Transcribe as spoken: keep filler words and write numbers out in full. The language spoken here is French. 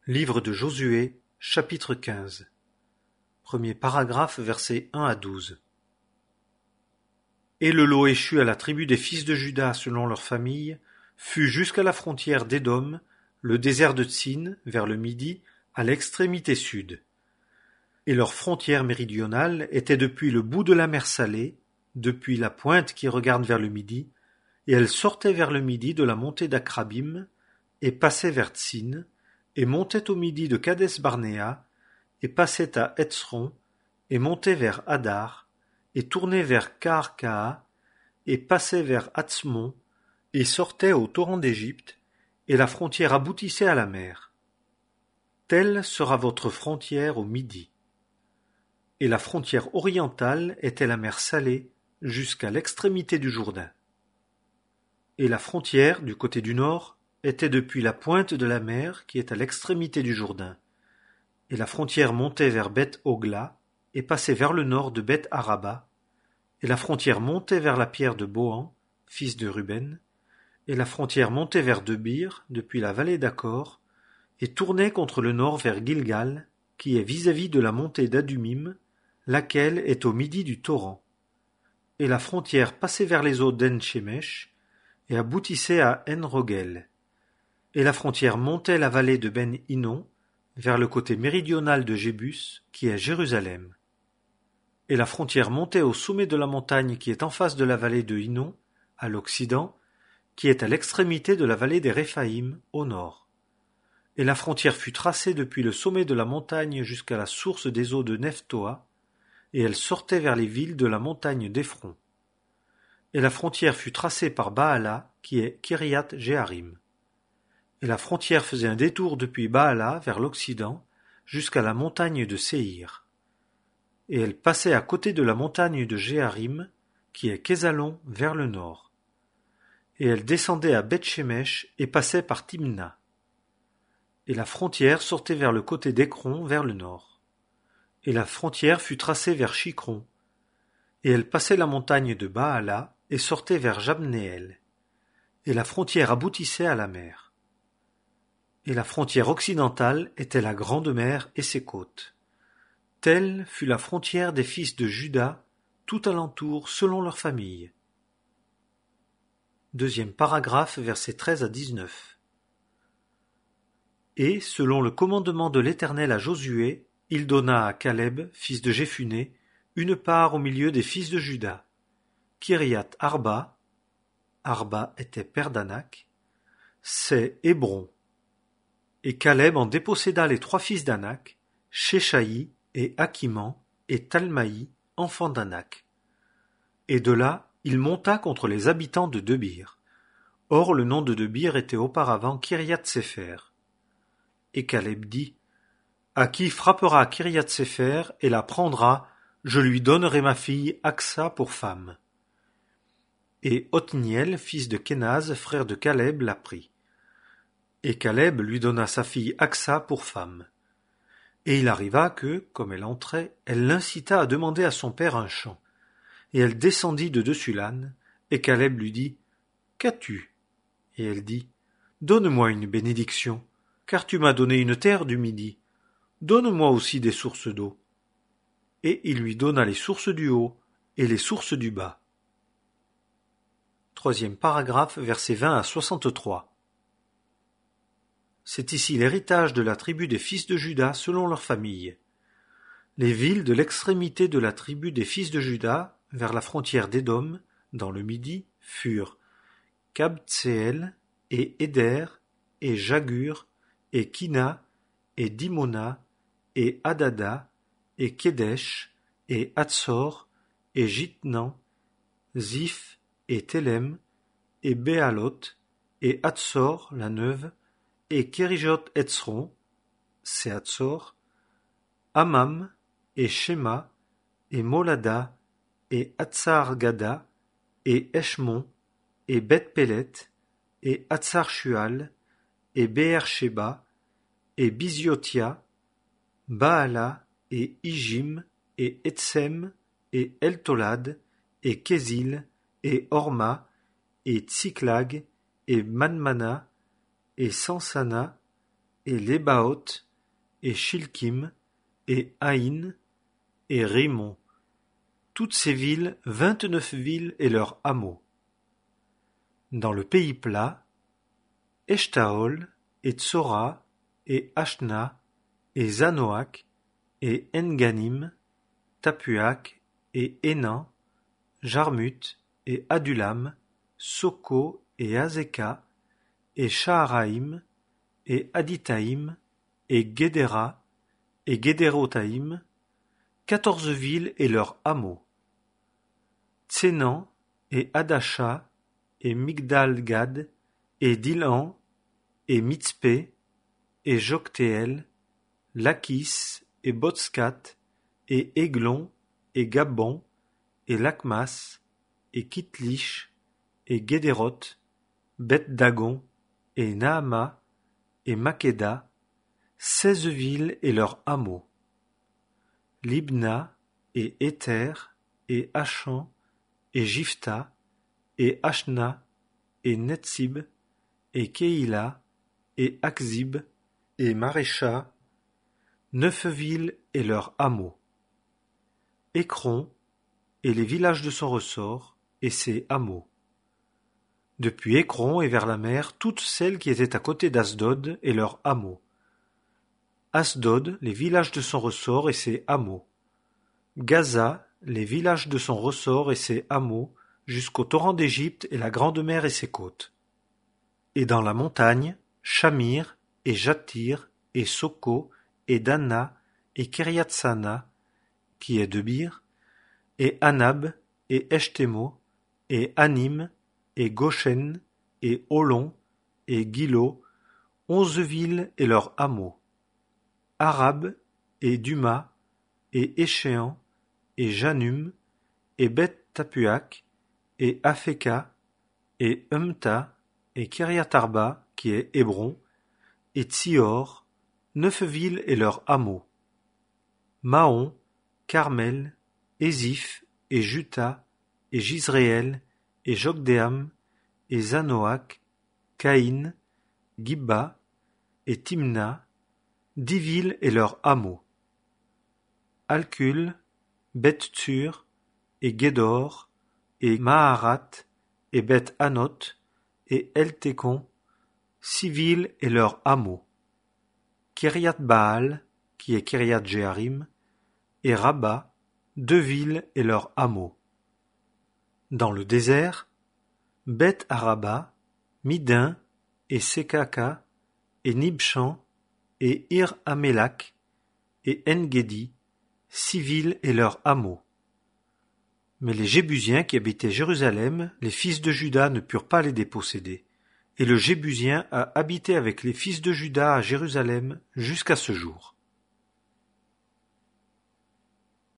Livre de Josué, chapitre quinze. Premier paragraphe, versets un à douze. Et le lot échu à la tribu des fils de Juda selon leurs familles fut jusqu'à la frontière d'Édom, le désert de Tsin, vers le midi, à l'extrémité sud. Et leur frontière méridionale était depuis le bout de la mer Salée, depuis la pointe qui regarde vers le midi, et elle sortait vers le midi de la montée d'Akrabim, et passait vers Tsin, et montait au midi de Kadès-Barnéa, et passait à Hetzron, et montait vers Hadar, et tournait vers Karkaa, et passait vers Atzmon, et sortait au torrent d'Égypte, et la frontière aboutissait à la mer. Telle sera votre frontière au midi. Et la frontière orientale était la mer Salée jusqu'à l'extrémité du Jourdain. Et la frontière du côté du nord était depuis la pointe de la mer qui est à l'extrémité du Jourdain. Et la frontière montait vers Beth-Ogla et passait vers le nord de Beth-Araba. Et la frontière montait vers la pierre de Bohan, fils de Ruben. Et la frontière montait vers Debir depuis la vallée d'Accor et tournait contre le nord vers Gilgal, qui est vis-à-vis de la montée d'Adumim, laquelle est au midi du torrent. Et la frontière passait vers les eaux d'En-Shemesh et aboutissait à En-Rogel. Et la frontière montait la vallée de Ben-Hinnom vers le côté méridional de Jébus, qui est Jérusalem. Et la frontière montait au sommet de la montagne qui est en face de la vallée de Hinnom, à l'occident, qui est à l'extrémité de la vallée des Réphaïm, au nord. Et la frontière fut tracée depuis le sommet de la montagne jusqu'à la source des eaux de Nephtoa, et elle sortait vers les villes de la montagne d'Ephron. Et la frontière fut tracée par Baala, qui est Kiriath Jéarim. Et la frontière faisait un détour depuis Baala vers l'occident jusqu'à la montagne de Séhir. Et elle passait à côté de la montagne de Jéarim, qui est Kézalon, vers le nord. Et elle descendait à Beth-Shemesh et passait par Timna. Et la frontière sortait vers le côté d'Écron, vers le nord. Et la frontière fut tracée vers Shicron. Et elle passait la montagne de Baala et sortait vers Jabnéel. Et la frontière aboutissait à la mer. Et la frontière occidentale était la grande mer et ses côtes. Telle fut la frontière des fils de Juda, tout alentour selon leurs familles. Deuxième paragraphe, versets treize à dix-neuf. Et, selon le commandement de l'Éternel à Josué, il donna à Caleb, fils de Jéphuné, une part au milieu des fils de Juda. Kiriath Arba, Arba était père d'Anak, c'est Hébron. Et Caleb en déposséda les trois fils d'Anak, Shéshaï et Akiman et Talmaï, enfants d'Anak. Et de là, il monta contre les habitants de Debir. Or le nom de Debir était auparavant Kiriath-Sépher. Et Caleb dit, à qui frappera Kiriath-Sépher et la prendra, je lui donnerai ma fille Aksa pour femme. Et Othniel, fils de Kénaz, frère de Caleb, la prit. Et Caleb lui donna sa fille Aksa pour femme. Et il arriva que, comme elle entrait, elle l'incita à demander à son père un champ. Et elle descendit de dessus l'âne, et Caleb lui dit, qu'as-tu? Et elle dit, donne-moi une bénédiction, car tu m'as donné une terre du midi. Donne-moi aussi des sources d'eau. Et il lui donna les sources du haut et les sources du bas. Troisième paragraphe, versets vingt à soixante-trois. C'est ici l'héritage de la tribu des fils de Juda selon leurs familles. Les villes de l'extrémité de la tribu des fils de Juda, vers la frontière d'Édom, dans le midi, furent Kabtseel, et Éder, et Jagur, et Kina, et Dimona, et Adada, et Kédesh, et Hatsor, et Jitnan, Ziph, et Télem, et Béalot, et Hatsor, la neuve, et Kérijot Hetzron, c'est Hatsor, Amam, et Shema, et Molada, et Hatsar-Gada, et Eshmon, et Beth-Pélet, et Hatsar-Shual, et Beer-Sheba, et Biziotia, Baala, et Ijim, et Etsem, et Eltolad, et Kézil, et Orma, et Tsiklag, et Manmana, et Sansana, et Lébaoth, et Shilkim, et Haïn, et Rimon. Toutes ces villes, vingt-neuf villes et leurs hameaux. Dans le pays plat, Eshtaol, et Tsora, et Ashna, et Zanoach, et Enganim, Tapuach, et Hénan, Jarmut, et Adulam, Soko, et Azeka, et Shaharaïm, et Aditaïm, et Guédéra, et Guédérotaïm, quatorze villes et leurs hameaux. Tsénan, et Adasha, et Migdal-Gad, et Dilan, et Mitzpé, et Joktéel, Lakis, et Botskat, et Églon, et Gabon, et Lakmas, et Kitlish, et Guédéroth, Beth-Dagon, et Naama, et Makeda, seize villes et leurs hameaux. Libna, et Éther, et Achan, et Jiphtha, et Ashna, et Netsib, et Keïla, et Akzib, et Marécha, neuf villes et leurs hameaux. Écron, et les villages de son ressort, et ses hameaux. Depuis Écron et vers la mer, toutes celles qui étaient à côté d'Asdod et leurs hameaux. Asdod, les villages de son ressort et ses hameaux. Gaza, les villages de son ressort et ses hameaux, jusqu'au torrent d'Égypte et la grande mer et ses côtes. Et dans la montagne, Shamir, et Jatir, et Soko, et Dana, et Kiriatsana, qui est Debir, et Anab, et Eshtemo, et Anim, et Goshen, et Olon, et Gilo, onze villes et leurs hameaux. Arab, et Duma, et Échéan, et Janum, et Beth-Tapuach, et Afeka, et Umta, et Kiriatarba, qui est Hébron, et Tsior, neuf villes et leurs hameaux. Mahon, Carmel, Éziph, et Juta, et Jizréel, et Jokdeam, et Zanoach, Caïn, Gibba, et Timna, dix villes et leurs hameaux. Alcul, Beth-Tsur, et Guédor, et Maharat, et Beth-Anot, et El-Tékon, six villes et leurs hameaux. Kiriath-Baal, qui est Kiriath-Jéarim, et Rabba, deux villes et leurs hameaux. Dans le désert, Beth-Araba, Midin, et Sekaka, et Nibshan, et Ir-Amelak, et En-Gedi, six villes et leurs hameaux. Mais les Jébusiens qui habitaient Jérusalem, les fils de Juda ne purent pas les déposséder. Et le Jébusien a habité avec les fils de Juda à Jérusalem jusqu'à ce jour.